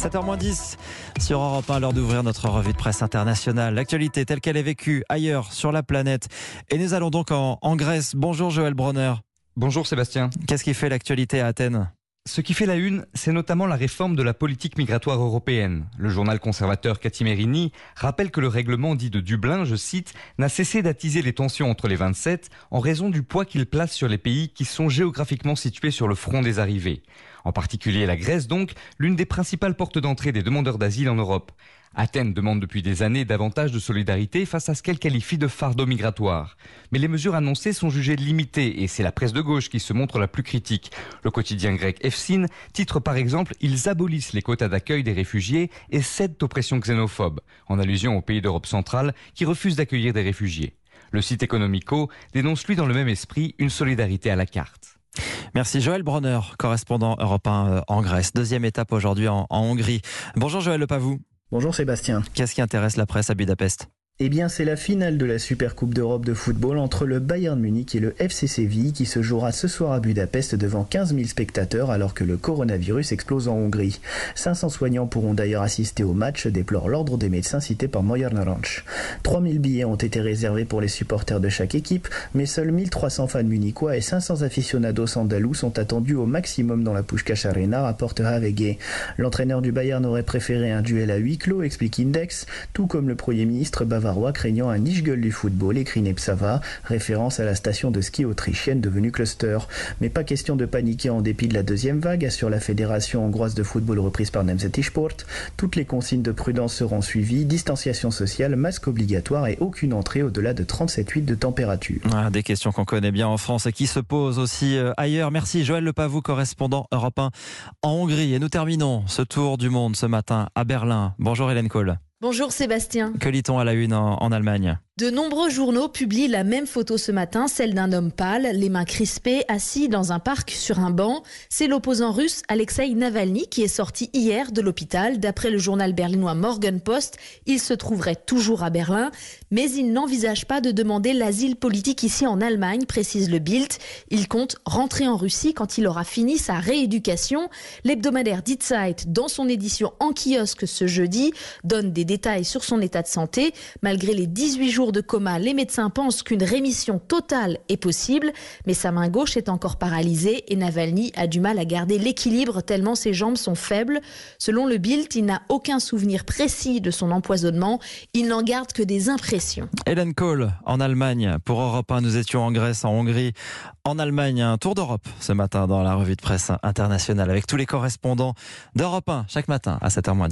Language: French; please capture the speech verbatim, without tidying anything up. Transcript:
sept heures moins dix sur Europe un, l'heure d'ouvrir notre revue de presse internationale. L'actualité telle qu'elle est vécue ailleurs sur la planète. Et nous allons donc en, en Grèce. Bonjour Joël Bronner. Bonjour Sébastien. Qu'est-ce qui fait l'actualité à Athènes ? Ce qui fait la une, c'est notamment la réforme de la politique migratoire européenne. Le journal conservateur Kathimerini rappelle que le règlement dit de Dublin, je cite, n'a cessé d'attiser les tensions entre les vingt-sept en raison du poids qu'il place sur les pays qui sont géographiquement situés sur le front des arrivées. En particulier la Grèce donc, l'une des principales portes d'entrée des demandeurs d'asile en Europe. Athènes demande depuis des années davantage de solidarité face à ce qu'elle qualifie de fardeau migratoire. Mais les mesures annoncées sont jugées limitées et c'est la presse de gauche qui se montre la plus critique. Le quotidien grec Efsin titre par exemple « Ils abolissent les quotas d'accueil des réfugiés et cèdent aux pressions xénophobes », en allusion aux pays d'Europe centrale qui refusent d'accueillir des réfugiés. Le site Economico dénonce lui dans le même esprit une solidarité à la carte. Merci Joël Bronner, correspondant Europe un en Grèce. Deuxième étape aujourd'hui en, en Hongrie. Bonjour Joël Lepavou. Bonjour Sébastien. Qu'est-ce qui intéresse la presse à Budapest ? Eh bien, c'est la finale de la Super Coupe d'Europe de football entre le Bayern Munich et le F C Séville qui se jouera ce soir à Budapest devant quinze mille spectateurs alors que le coronavirus explose en Hongrie. cinq cents soignants pourront d'ailleurs assister au match, déplore l'ordre des médecins cité par Magyar Narancs. trois mille billets ont été réservés pour les supporters de chaque équipe, mais seuls mille trois cents fans munichois et cinq cents aficionados andalous sont attendus au maximum dans la Puskás Arena, rapporte Havege. L'entraîneur du Bayern aurait préféré un duel à huis clos, explique Index, tout comme le Premier ministre bavarois craignant un niche-gueule du football, écrit Nepsava, référence à la station de ski autrichienne devenue cluster. Mais pas question de paniquer en dépit de la deuxième vague, assure la fédération hongroise de football reprise par Nemzeti Sport. Toutes les consignes de prudence seront suivies, distanciation sociale, masque obligatoire et aucune entrée au-delà de trente-sept virgule huit de température. Ah, des questions qu'on connaît bien en France et qui se posent aussi ailleurs. Merci Joël Lepavou, correspondant Europe un en Hongrie. Et nous terminons ce tour du monde ce matin à Berlin. Bonjour Hélène Kohl. Bonjour Sébastien. Que lit-on à la une en, en Allemagne ? De nombreux journaux publient la même photo ce matin, celle d'un homme pâle, les mains crispées, assis dans un parc sur un banc. C'est l'opposant russe Alexeï Navalny qui est sorti hier de l'hôpital. D'après le journal berlinois Morgenpost, il se trouverait toujours à Berlin, mais il n'envisage pas de demander l'asile politique ici en Allemagne, précise le Bild. Il compte rentrer en Russie quand il aura fini sa rééducation. L'hebdomadaire Die Zeit, dans son édition en kiosque ce jeudi, donne des détails sur son état de santé. Malgré les dix-huit jours de coma, les médecins pensent qu'une rémission totale est possible, mais sa main gauche est encore paralysée et Navalny a du mal à garder l'équilibre tellement ses jambes sont faibles. Selon le Bild, il n'a aucun souvenir précis de son empoisonnement, il n'en garde que des impressions. Hélène Kohl, en Allemagne, pour Europe un, nous étions en Grèce, en Hongrie, en Allemagne, un tour d'Europe ce matin dans la revue de presse internationale avec tous les correspondants d'Europe un chaque matin à sept heures moins dix.